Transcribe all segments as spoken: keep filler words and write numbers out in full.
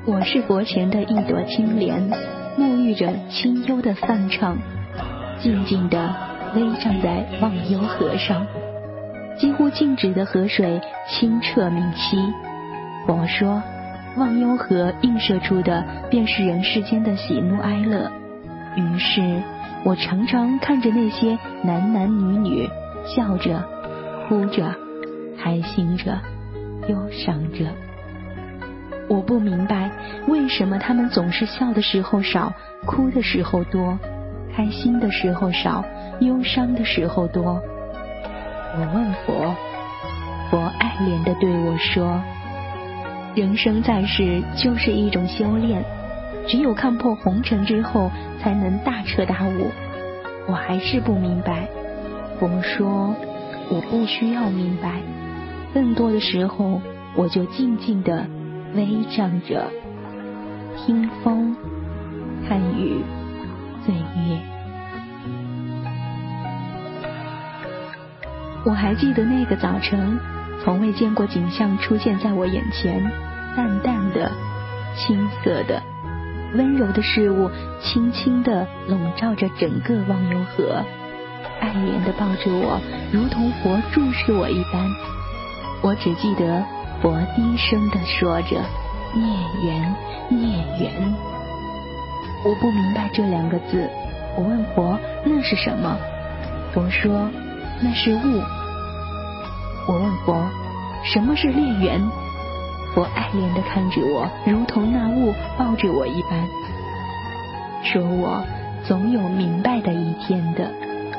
我是佛前的一朵青莲，沐浴着清幽的梵唱，静静地微站在忘忧河上。几乎静止的河水清澈明晰。佛说，忘忧河映射出的便是人世间的喜怒哀乐。于是我常常看着那些男男女女笑着、哭着、开心着、忧伤着。我不明白为什么他们总是笑的时候少，哭的时候多，开心的时候少，忧伤的时候多。我问佛，佛爱怜地对我说，人生在世就是一种修炼，只有看破红尘之后才能大彻大悟。我还是不明白。佛说，我不需要明白，更多的时候我就静静地微站着，听风，看雨，岁月。我还记得那个早晨，从未见过景象出现在我眼前，淡淡的，青涩的，温柔的事物轻轻地笼罩着整个忘忧河，爱怜地抱着我，如同佛注视我一般。我只记得佛低声地说着，孽缘，孽缘。我不明白这两个字，我问佛那是什么？佛说那是物。我问佛什么是孽缘？佛爱怜地看着我，如同那物抱着我一般，说我总有明白的一天的。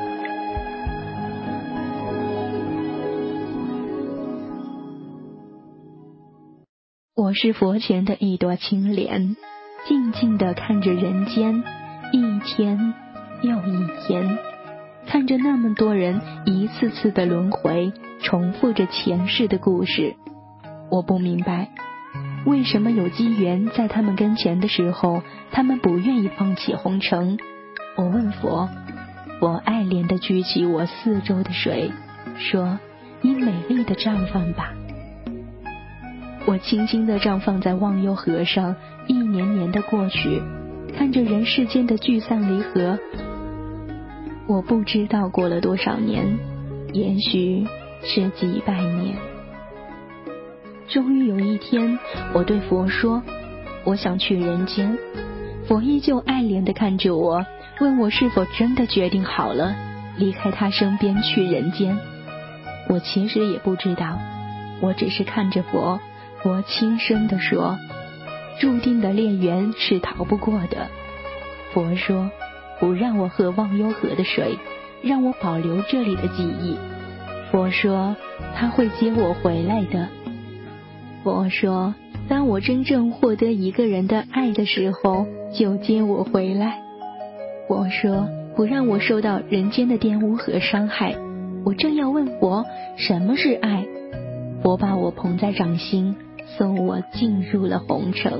我是佛前的一朵青莲，静静地看着人间，一天又一天，看着那么多人一次次的轮回，重复着前世的故事。我不明白，为什么有机缘在他们跟前的时候，他们不愿意放弃红尘。我问佛，佛爱怜地举起我四周的水，说，你美丽的绽放吧。我轻轻地绽放在忘忧河上，一年年的过去，看着人世间的聚散离合。我不知道过了多少年，也许是几百年。终于有一天，我对佛说，我想去人间。佛依旧爱怜地看着我，问我是否真的决定好了，离开他身边去人间。我其实也不知道，我只是看着佛，佛轻声地说，注定的孽缘是逃不过的。佛说，不让我喝忘忧河的水，让我保留这里的记忆。佛说，他会接我回来的。佛说，当我真正获得一个人的爱的时候，就接我回来。佛说，不让我受到人间的玷污和伤害。我正要问佛，什么是爱？佛把我捧在掌心，送我进入了红尘。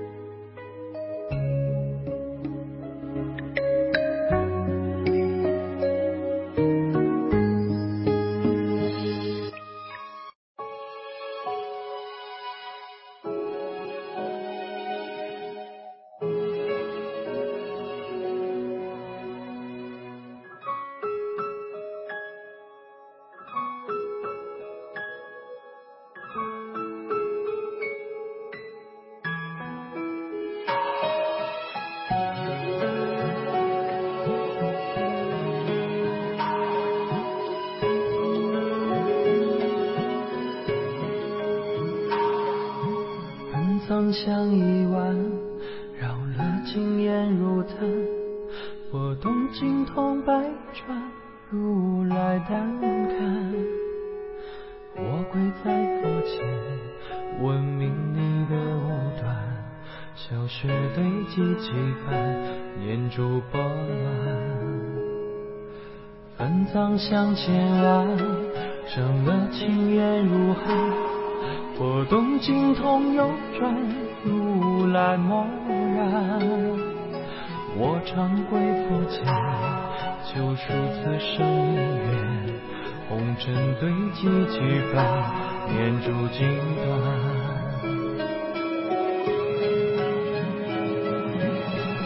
藏像一碗绕了经验如弹，波动经痛百转，如来淡看。我跪在佛前，问明你的无端，小雪堆积几番，念珠波澜。分藏像千万，生了情缘如海，波动经痛又转，如来默然。我常归佛前，救赎此生姻缘，红尘堆积几番，念珠经断。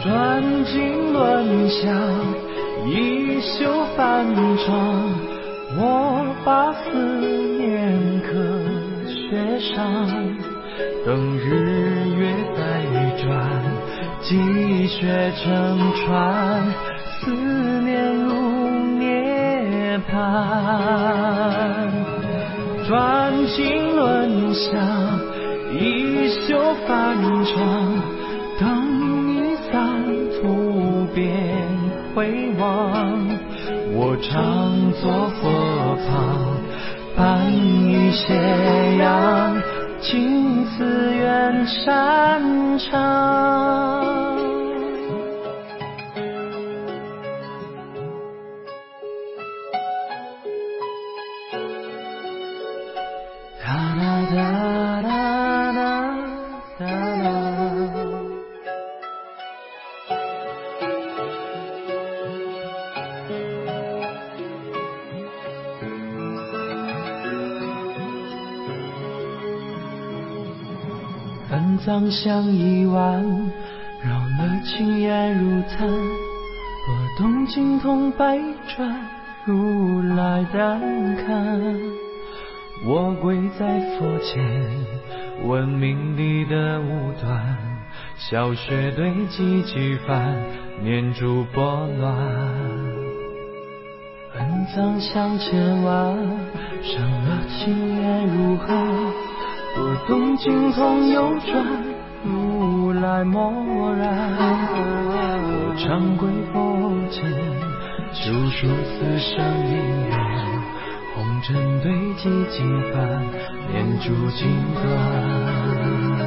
转经轮响，衣袖翻窗，我把思念刻雪上，等日月再转，积雪成川，思念如涅槃。转经轮响，衣袖翻窗，等你散途边回望，我常作佛旁，伴你斜阳，青丝远山长。哒哒哒哒哒哒。分赃相一晚，绕了青烟如弹，拨动经筒百转，如来丹看。我跪在佛前，问命里的无端，小雪堆积几番，念珠拨乱。分赃相千万，伤了青烟如何？拨动经筒又转，如来默然。我常跪佛前，求说此生因缘，红尘堆积几番，念珠尽断。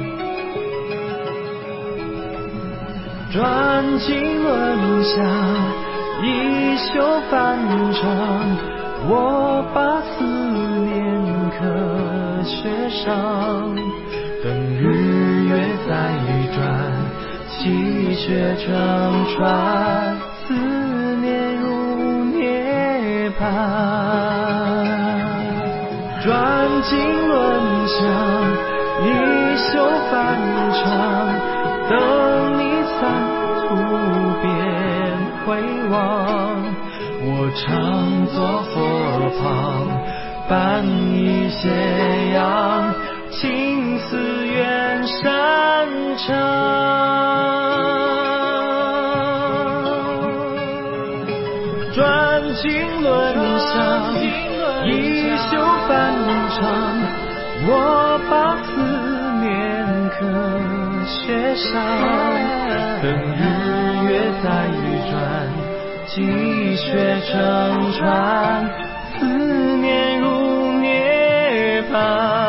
转经轮响，衣袖翻窗，我把思念刻雪上，等日月再转，积雪成川，思念如涅槃。转经轮响，衣袖翻窗，等你散途边回望，我常作佛旁，伴你斜阳，青丝远山长。转经轮响，衣袖翻窗，我把思念刻雪上，等日月再转，积雪成川，思念如涅槃。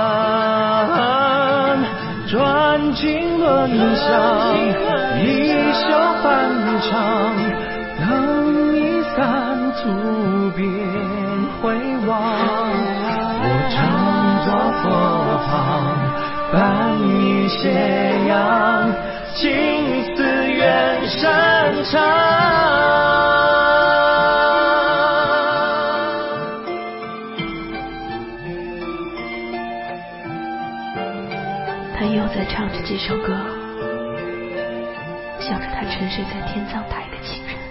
转经轮响，衣袖翻窗，等你散途边回望，我常作佛旁，伴你斜阳，青丝远山长。 他又在唱着这首歌，想着他沉睡在天葬台的亲人。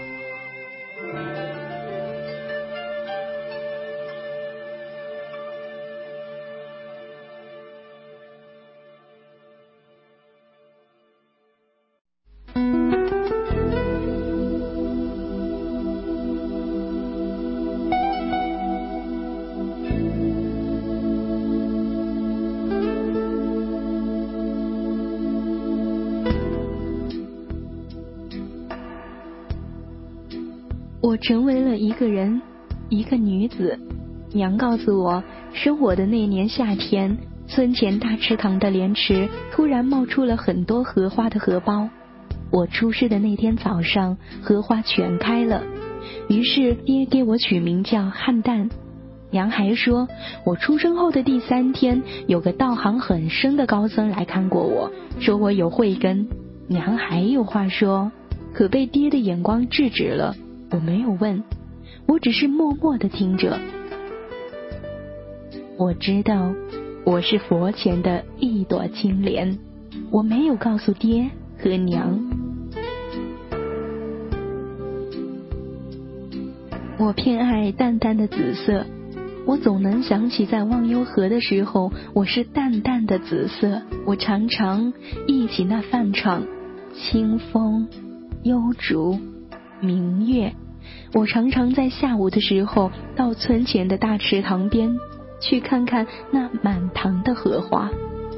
我成为了一个人，一个女子。娘告诉我，生我的那年夏天，村前大池塘的莲池突然冒出了很多荷花的荷包。我出世的那天早上，荷花全开了，于是爹给我取名叫汉旦。娘还说，我出生后的第三天，有个道行很深的高僧来看过我，说我有慧根。娘还有话说，可被爹的眼光制止了。我没有问，我只是默默地听着。我知道我是佛前的一朵青莲，我没有告诉爹和娘， 我偏爱淡淡的紫色，我总能想起在忘忧河的时候，我是淡淡的紫色。我常常忆起那泛场，清风、幽竹、明月。我常常在下午的时候到村前的大池塘边去看看那满塘的荷花。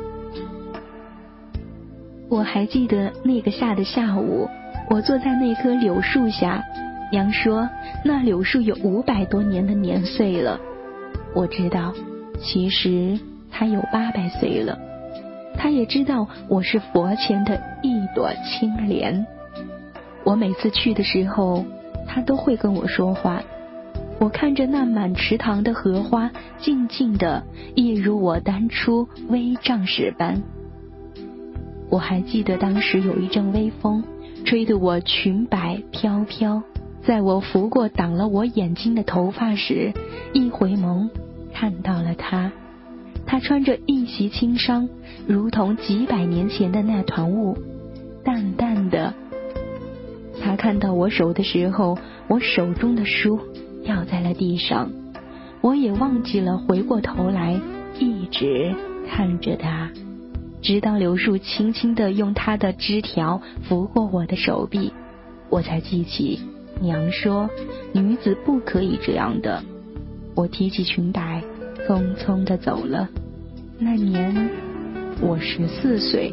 我还记得那个夏的下午，我坐在那棵柳树下，娘说那柳树有五百多年的年岁了。我知道，其实它有八百岁了。她也知道我是佛前的一朵青莲。我每次去的时候，她都会跟我说话。我看着那满池塘的荷花，静静的，一如我当初微丈时般。我还记得当时有一阵微风，吹得我裙摆飘飘，在我拂过挡了我眼睛的头发时，一回眸看到了他。他穿着一袭轻裳，如同几百年前的那团雾，淡淡的。他看到我手的时候，我手中的书掉在了地上，我也忘记了回过头来，一直看着他，直到柳树轻轻地用它的枝条拂过我的手臂，我才记起娘说女子不可以这样的。我提起裙摆，匆匆地走了。那年我十四岁。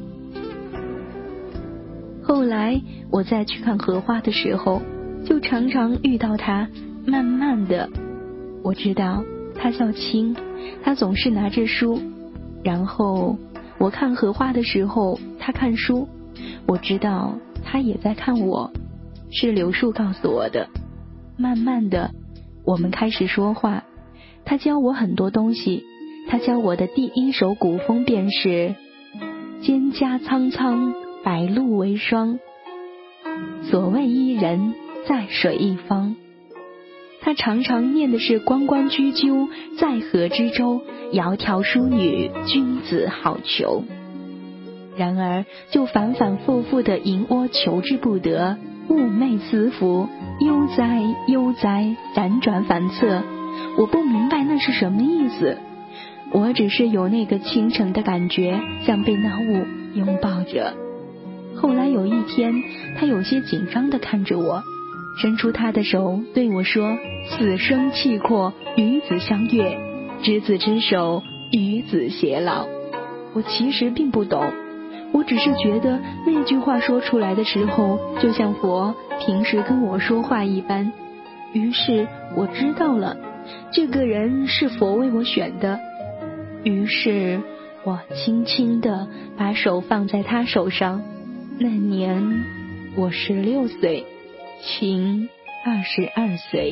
后来我再去看荷花的时候，就常常遇到他，慢慢的。我知道他叫青，他总是拿着书，然后我看荷花的时候，他看书。我知道他也在看我，是柳树告诉我的。慢慢的，我们开始说话，他教我很多东西。他教我的第一首古风便是蒹葭苍苍，白露为霜，所谓伊人，在水一方。他常常念的是关关雎鸠，在河之洲，窈窕淑女，君子好逑。然而就反反复复的吟窝求之不得，寤寐思服，悠哉悠哉，辗转反侧。我不明白那是什么意思，我只是有那个清晨的感觉，像被那雾拥抱着。后来有一天，他有些紧张地看着我，伸出他的手对我说，此生契阔，与子相悦，执子之手，与子偕老。我其实并不懂，我只是觉得那句话说出来的时候，就像佛平时跟我说话一般。于是我知道了，这个人是佛为我选的。于是我轻轻地把手放在他手上。那年我十六岁，秦二十二岁。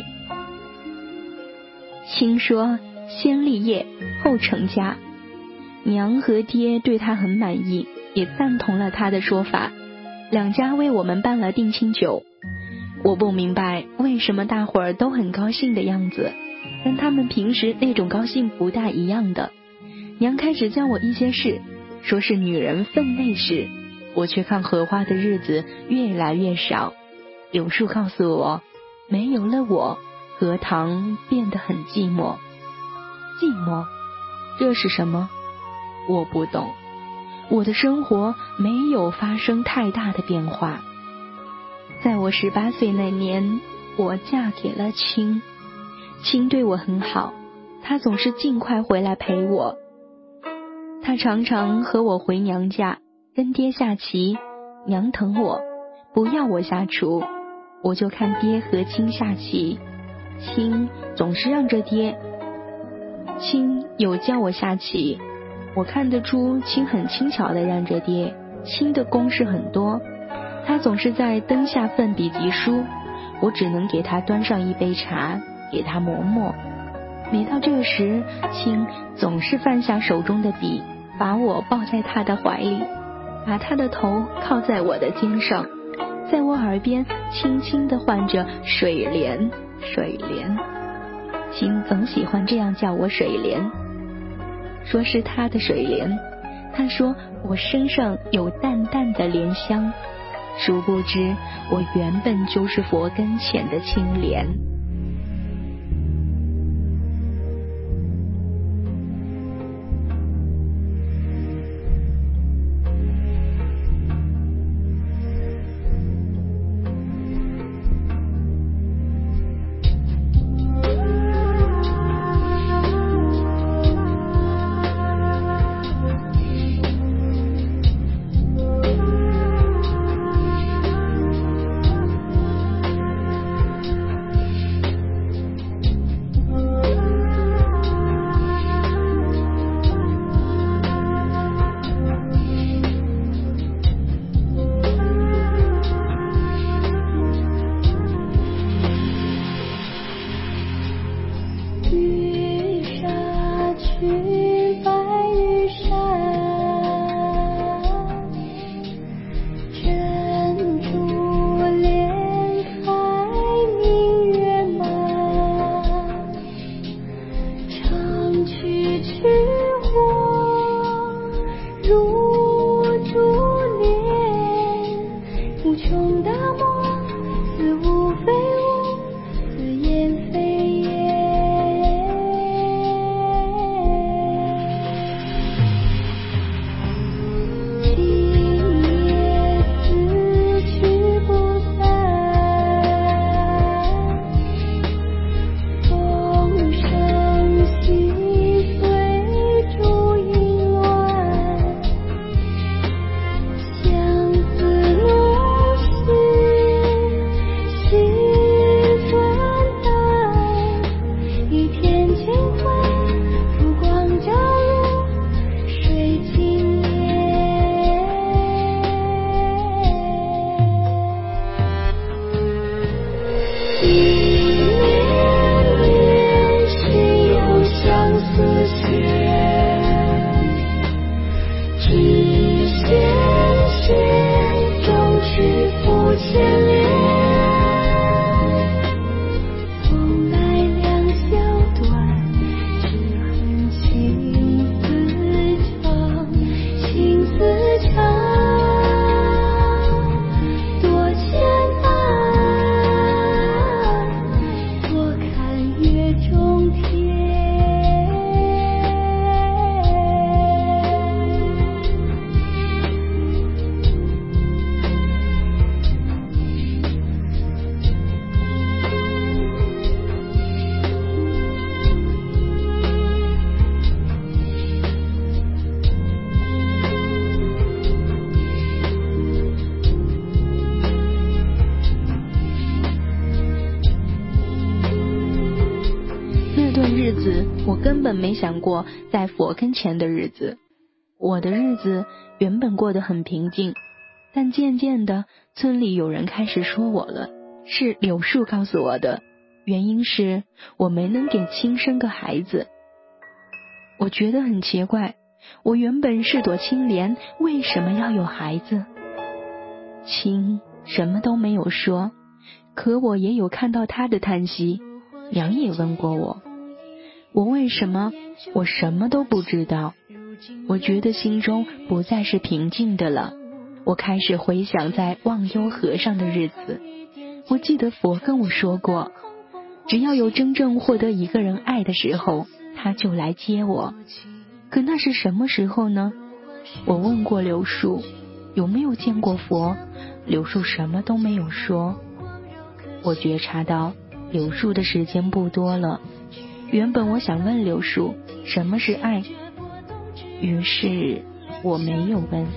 秦说先立业后成家，娘和爹对他很满意，也赞同了他的说法，两家为我们办了定亲酒。我不明白为什么大伙儿都很高兴的样子，跟他们平时那种高兴不大一样的。娘开始教我一些事，说是女人分内事，我却看荷花的日子越来越少。柳树告诉我，没有了我，荷塘变得很寂寞。寂寞，这是什么？我不懂。我的生活没有发生太大的变化。在我十八岁那年，我嫁给了青。青对我很好，他总是尽快回来陪我。他常常和我回娘家，跟爹下棋，娘疼我，不要我下厨，我就看爹和青下棋。青总是让着爹。青有教我下棋，我看得出青很轻巧地让着爹，青的公式很多。他总是在灯下奋笔疾书，我只能给他端上一杯茶，给他磨墨。每到这时，青总是放下手中的笔，把我抱在他的怀里，把他的头靠在我的肩上，在我耳边轻轻地唤着水莲水莲。青总喜欢这样叫我水莲，说是他的水莲。他说我身上有淡淡的莲香，殊不知我原本就是佛跟前的青莲。 我根本没想过在佛跟前的日子。我的日子原本过得很平静，但渐渐的村里有人开始说我了，是柳树告诉我的，原因是我没能给亲生个孩子。我觉得很奇怪，我原本是朵青莲，为什么要有孩子？亲什么都没有说，可我也有看到他的叹息。娘也问过我，我为什么？我什么都不知道。我觉得心中不再是平静的了。我开始回想在忘忧河上的日子。我记得佛跟我说过，只要有真正获得一个人爱的时候，他就来接我。可那是什么时候呢？我问过柳树有没有见过佛，柳树什么都没有说。我觉察到柳树的时间不多了。原本我想问柳树什么是爱，于是我没有问。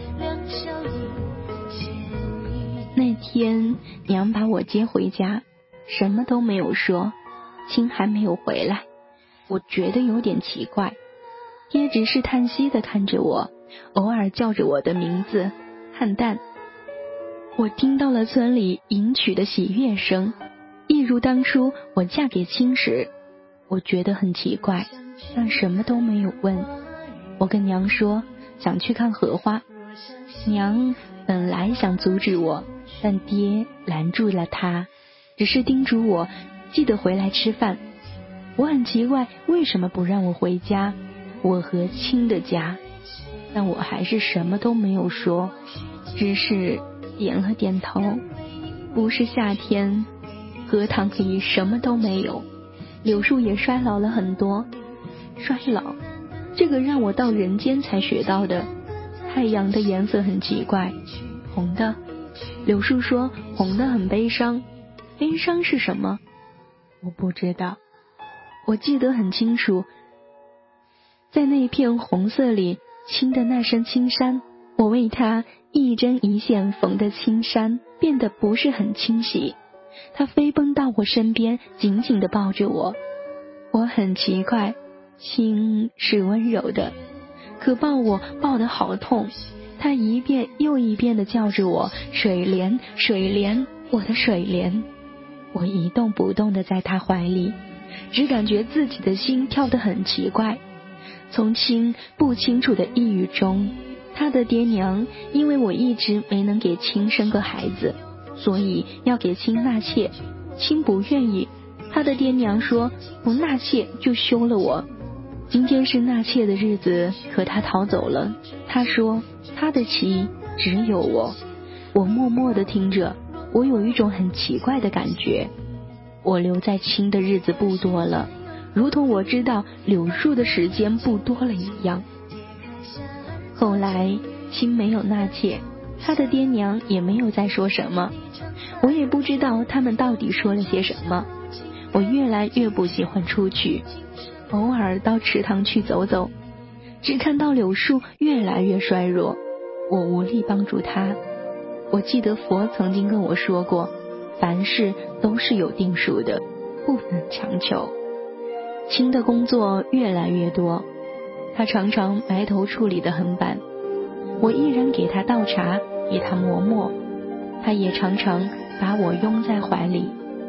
那天娘把我接回家，什么都没有说，亲还没有回来。我觉得有点奇怪，爹只是叹息地看着我，偶尔叫着我的名字汉蛋。我听到了村里迎娶的喜悦声，一如当初我嫁给亲时。我觉得很奇怪，但什么都没有问。我跟娘说想去看荷花，娘本来想阻止我，但爹拦住了她，只是叮嘱我记得回来吃饭。我很奇怪为什么不让我回家，我和亲的家，但我还是什么都没有说，只是点了点头。不是夏天，荷塘里什么都没有，柳树也衰老了很多。衰老，这个让我到人间才学到的。太阳的颜色很奇怪，红的。柳树说红的很悲伤。悲伤是什么？我不知道。我记得很清楚，在那片红色里，青的那身青衫，我为它一针一线缝的青衫变得不是很清晰。它飞奔到我身边，紧紧地抱着我。我很奇怪，青是温柔的，可抱我抱得好痛。它一遍又一遍地叫着我，水莲，水莲，我的水莲。我一动不动地在它怀里，只感觉自己的心跳得很奇怪。从亲不清楚的呓语中，他的爹娘因为我一直没能给亲生个孩子，所以要给亲纳妾。亲不愿意，他的爹娘说不纳妾就休了我。今天是纳妾的日子，可他逃走了。他说他的妻只有我。我默默地听着，我有一种很奇怪的感觉。我留在亲的日子不多了，如同我知道柳树的时间不多了一样。后来亲没有纳妾，他的爹娘也没有再说什么，我也不知道他们到底说了些什么。我越来越不喜欢出去，偶尔到池塘去走走，只看到柳树越来越衰弱，我无力帮助他。我记得佛曾经跟我说过，凡事都是有定数的，不能强求。亲的工作越来越多，他常常埋头处理的很板，我依然给他倒茶，给他磨墨，他也常常把我拥在怀里。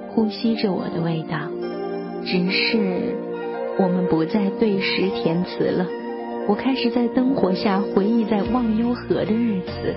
呼吸着我的味道，只是我们不再对诗填词了。我开始在灯火下回忆在忘忧河的日子。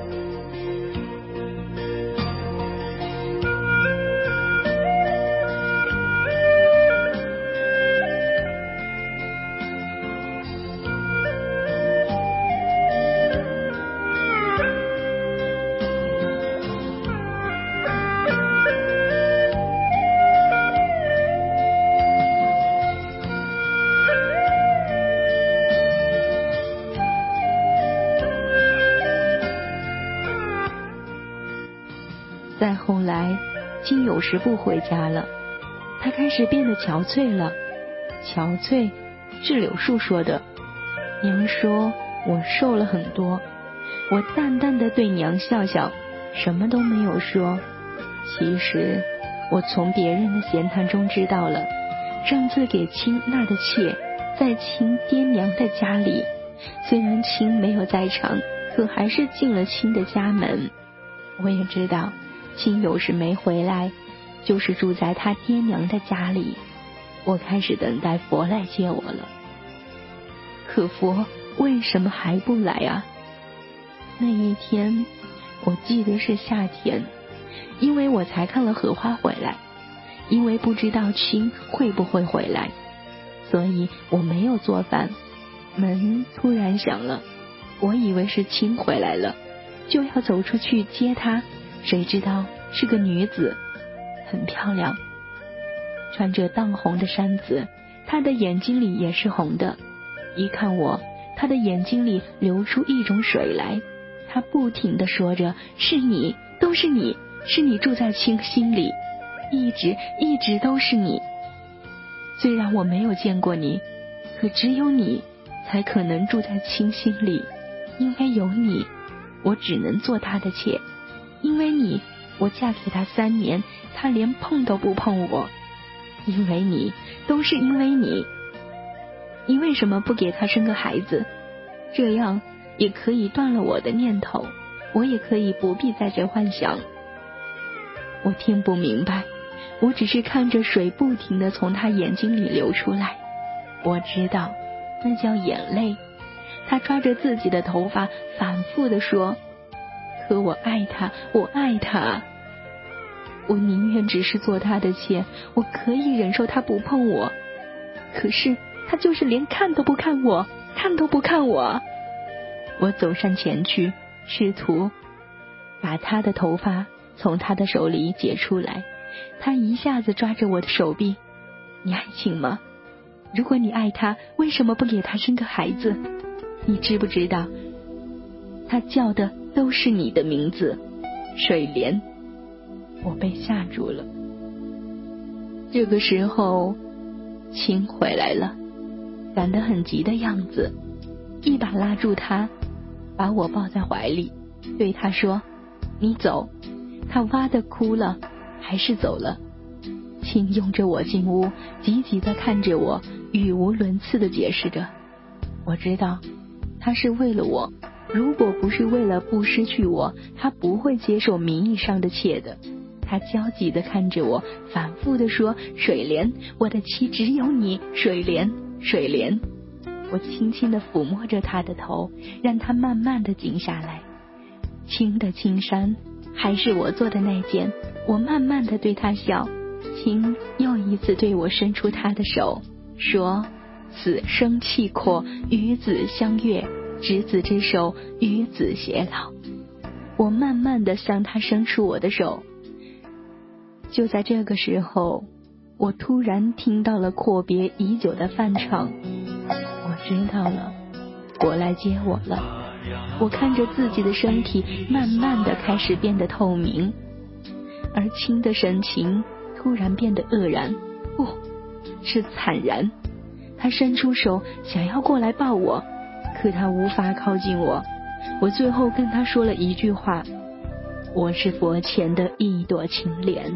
再后来，亲有时不回家了，他开始变得憔悴了。憔悴是柳树说的，娘说我瘦了很多。我淡淡的对娘笑笑，什么都没有说。其实我从别人的闲谈中知道了，上次给亲纳的妾在亲爹娘的家里，虽然亲没有在场，可还是进了亲的家门。我也知道亲有时没回来，就是住在他爹娘的家里。我开始等待佛来接我了。可佛为什么还不来啊？那一天我记得是夏天，因为我才看了荷花回来，因为不知道亲会不会回来，所以我没有做饭。门突然响了，我以为是亲回来了，就要走出去接他，谁知道是个女子，很漂亮，穿着淡红的衫子，她的眼睛里也是红的。一看我，她的眼睛里流出一种水来，她不停地说着，是你，都是你，是你住在亲心里，一直一直都是你。虽然我没有见过你，可只有你才可能住在亲心里，因为有你，我只能做他的妾，因为你，我嫁给他三年，他连碰都不碰我，因为你，都是因为你。你为什么不给他生个孩子？这样也可以断了我的念头，我也可以不必在这幻想。我听不明白，我只是看着水不停地从他眼睛里流出来，我知道那叫眼泪。他抓着自己的头发反复地说，可我爱他，我爱他，我宁愿只是做他的妾，我可以忍受他不碰我，可是他就是连看都不看我，看都不看我。我走上前去，试图把他的头发从他的手里解出来。他一下子抓着我的手臂，你爱情吗？如果你爱他，为什么不给他生个孩子？你知不知道他叫的都是你的名字，水莲。我被吓住了。这个时候亲回来了，赶得很急的样子，一把拉住他，把我抱在怀里，对他说，你走。他哇地哭了，还是走了。亲拥着我进屋，急急地看着我，语无伦次地解释着，我知道他是为了我，如果不是为了不失去我，他不会接受名义上的妾的。他焦急地看着我，反复地说，水莲，我的妻只有你，水莲，水莲。我轻轻地抚摸着他的头，让他慢慢地静下来。青的青衫还是我做的那件，我慢慢地对他笑。青又一次对我伸出他的手，说，此生契阔，与子相悦，执子之手，与子偕老。我慢慢地向他伸出我的手。就在这个时候，我突然听到了阔别已久的翻唱。我知道了，佛来接我了。我看着自己的身体慢慢地开始变得透明，而亲的神情突然变得愕然，不，是惨然。他伸出手想要过来抱我，可他无法靠近我。我最后跟他说了一句话，我是佛前的一朵青莲。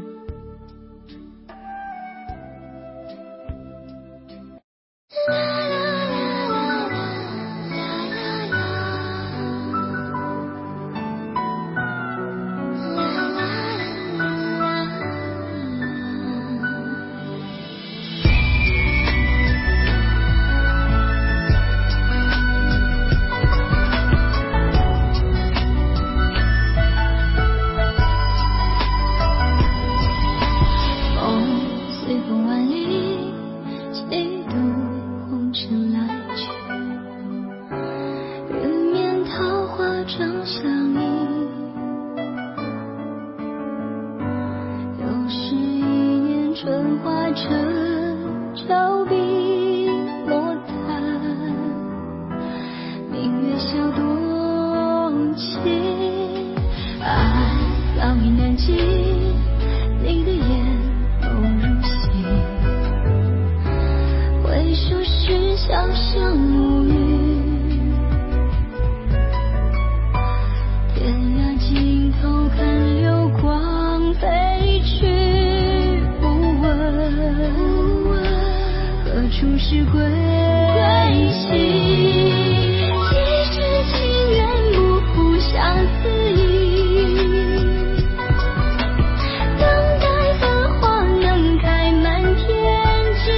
成峭壁莫谈，明月笑多情，爱早已难尽，你的眼眸如洗，回首时潇湘暮雨，天涯尽头看流光飞去，不问何处是归期，几世情缘不负相思意，等待繁花能开满天际，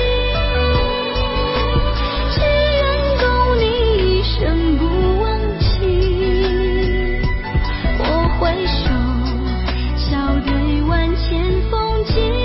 只愿共你一生不忘记，我回首笑对万千风景。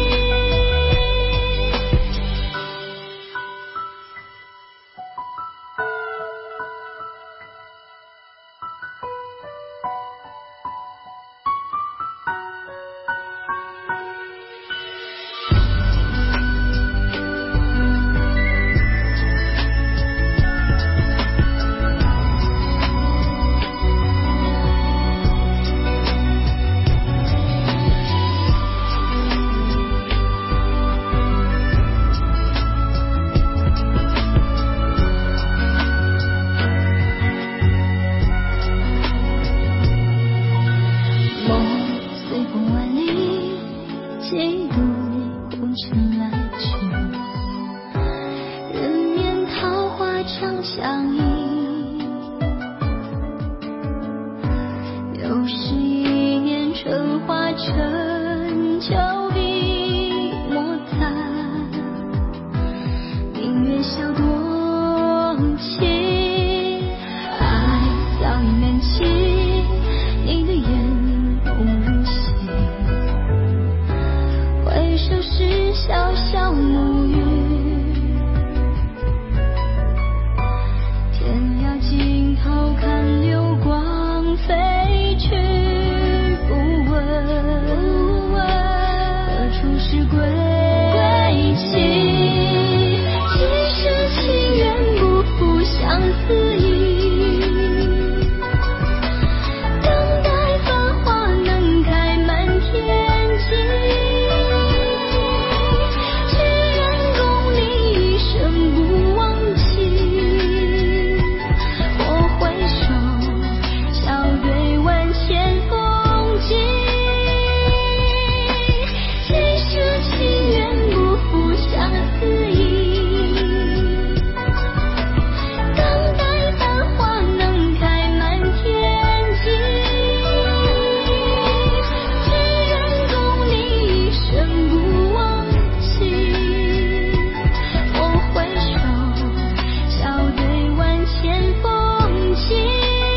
成峭壁莫谈，明月笑多情，爱早已难尽，你的眼眸如洗，回首时潇湘暮雨，天涯尽头看流光飞去，不问何处是归期，几世情缘不负相思意，等待繁花能开满天际，只愿共你一生不忘记，我回首笑对万千风景，几世情缘不负相思意，等待繁花能开满天际，只愿共你一生不忘记，我回首笑对万千风景。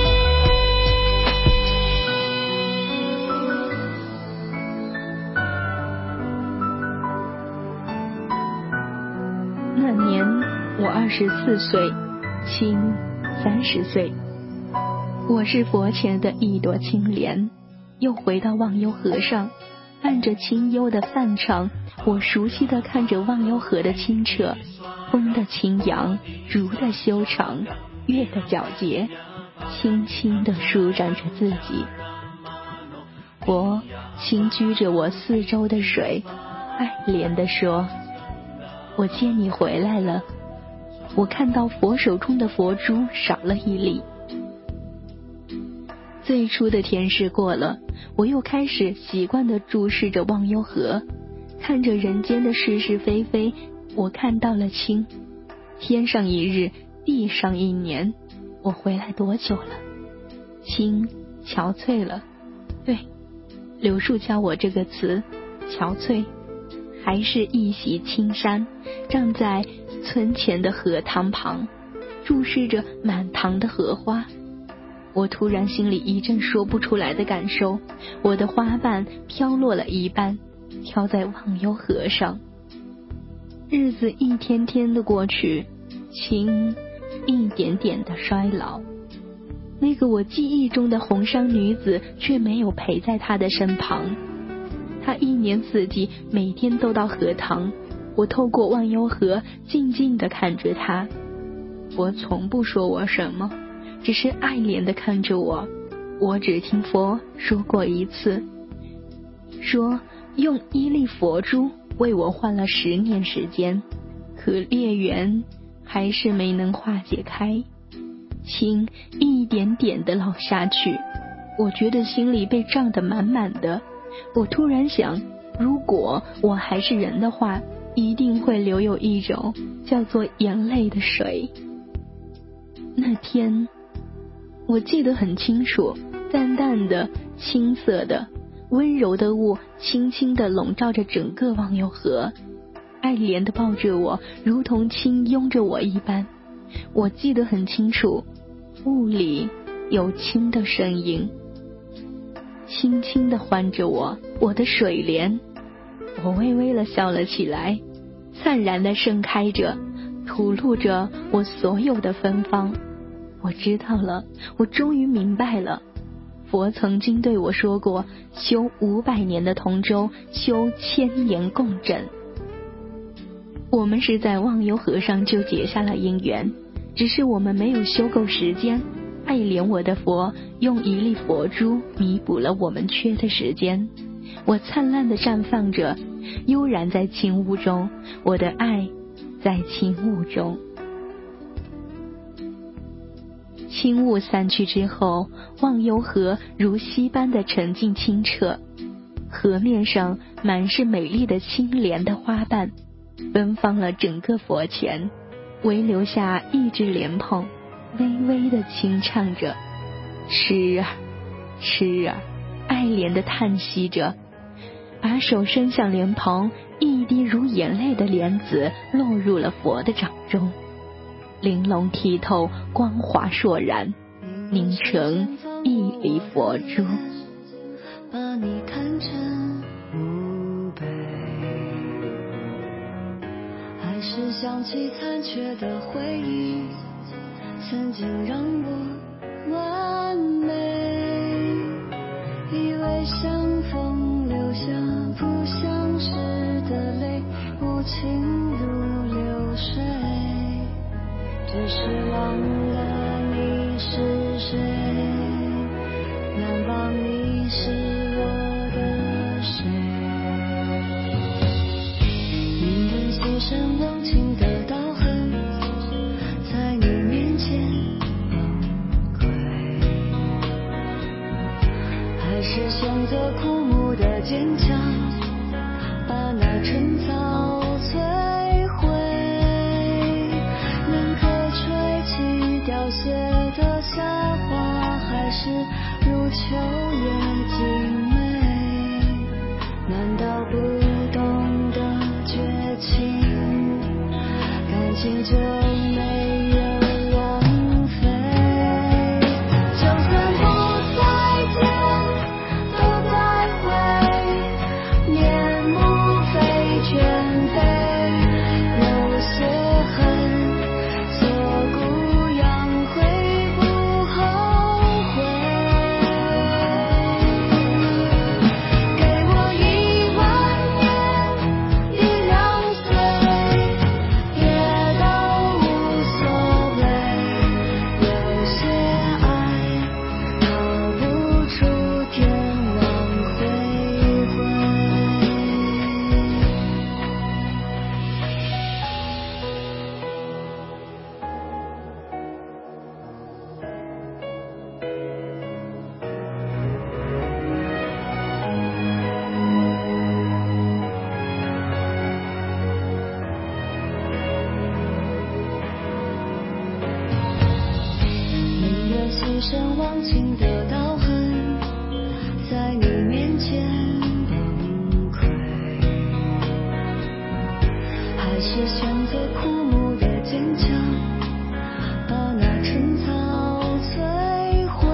那年我二十四岁，卿三十岁。我是佛前的一朵青莲，又回到忘忧河上，伴着清幽的梵唱，我熟悉地看着忘忧河的清澈，风的轻扬，如的修长，月的皎洁，轻轻地舒展着自己。佛轻掬着我四周的水，爱怜地说：我接你回来了。我看到佛手中的佛珠少了一粒。最初的甜食过了，我又开始习惯地注视着忘忧河，看着人间的是是非非。我看到了清，天上一日，地上一年。我回来多久了？清憔悴了。对，柳树教我这个词，憔悴。还是一袭青衫，站在村前的荷塘旁，注视着满塘的荷花。我突然心里一阵说不出来的感受，我的花瓣飘落了一半，飘在忘忧河上。日子一天天的过去，情一点点的衰老。那个我记忆中的红裳女子却没有陪在他的身旁。 他一年四季每天都到荷塘，我透过忘忧河静静地看着他。佛从不说我什么，只是爱怜地看着我。我只听佛说过一次，说用一粒佛珠为我换了十年时间，可孽缘还是没能化解开，情一点点地老下去。我觉得心里被胀得满满的。我突然想，如果我还是人的话，一定会留有一种叫做眼泪的水。那天我记得很清楚，淡淡的青色的温柔的雾轻轻地笼罩着整个忘忧河，爱怜地抱着我，如同亲拥着我一般。我记得很清楚，雾里有亲的声音，轻轻地唤着我，我的水莲。我微微地笑了起来，灿然地盛开着，吐露着我所有的芬芳。我知道了，我终于明白了。佛曾经对我说过，修五百年的同舟，修千年共枕。我们是在忘忧河上就结下了姻缘，只是我们没有修够时间。爱怜我的佛用一粒佛珠弥补了我们缺的时间。我灿烂地绽放着，悠然在轻雾中，我的爱在轻雾中。轻雾散去之后，忘忧河如溪般的沉静清澈，河面上满是美丽的青莲的花瓣，芬芳了整个佛前，唯留下一只莲蓬微微地轻唱着，痴儿痴儿，爱怜地叹息着，把手伸向莲蓬，一滴如眼泪的莲子落入了佛的掌中，玲珑剔透，光华烁然，凝成一粒佛珠。 把你看成墓碑，还是想起残缺的回忆，曾经让我完美，以为相逢留下不相识的泪，无情如流水，只是忘了你是谁，难忘你是我的谁，宁愿牺牲忘情的刀痕，在你面前崩溃，还是选择枯木的坚强，把那春草摧毁，宁可吹起凋谢的夏花，还是如秋叶静美，难道不懂得绝情，感情就没有枉费，就算不再见都再会，面目非全非，有些恨左顾扬灰不后悔，给我一万年一两岁，别都无所谓，有些爱逃不出天网恢恢。宁愿牺牲忘情的刀痕，在你面前崩溃，还是选择枯木的坚强，把那春草摧毁，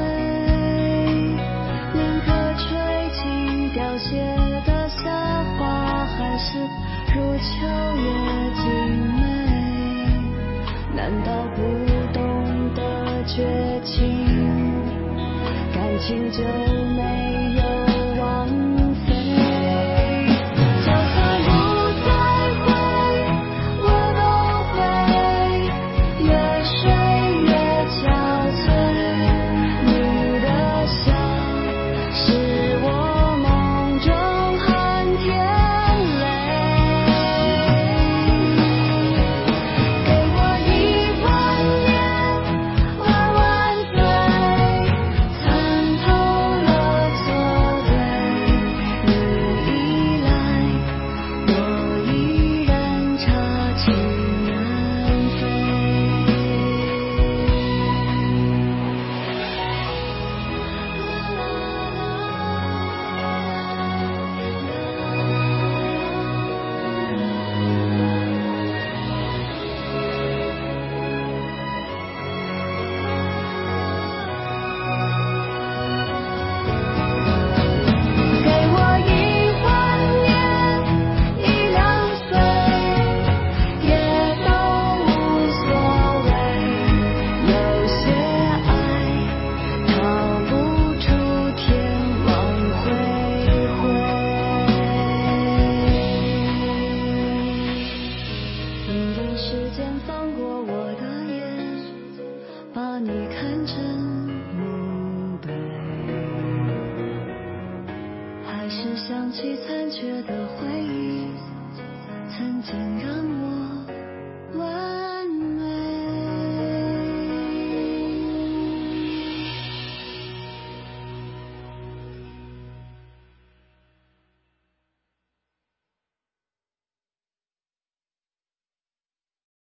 宁可吹起凋谢的夏花，还是如秋叶静美，难道不懂得绝情，感情就没有枉费。 让我忘